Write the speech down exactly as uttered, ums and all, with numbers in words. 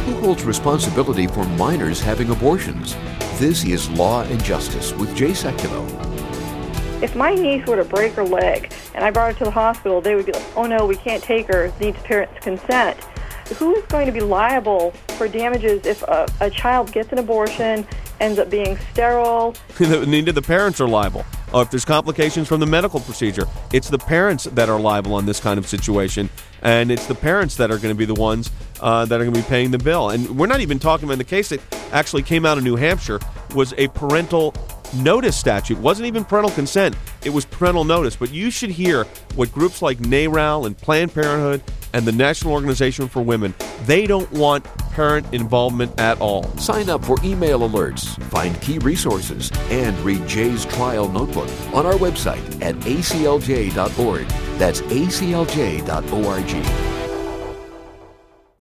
Who holds responsibility for minors having abortions? This is Law and Justice with Jay Sekulow. If my niece were to break her leg and I brought her to the hospital, they would be like, oh no, we can't take her, needs parents' consent. Who is going to be liable for damages if a, a child gets an abortion, ends up being sterile? Neither the parents are liable. Or if there's complications from the medical procedure, it's the parents that are liable in this kind of situation, and it's the parents that are going to be the ones uh, that are going to be paying the bill. And we're not even talking about the case that actually came out of New Hampshire was a parental notice statute. It wasn't even parental consent. It was parental notice. But you should hear what groups like NARAL and Planned Parenthood and the National Organization for Women, they don't want parent involvement at all. Sign up for email alerts, find key resources, and read Jay's trial notebook on our website at A C L J dot org. That's A C L J dot org.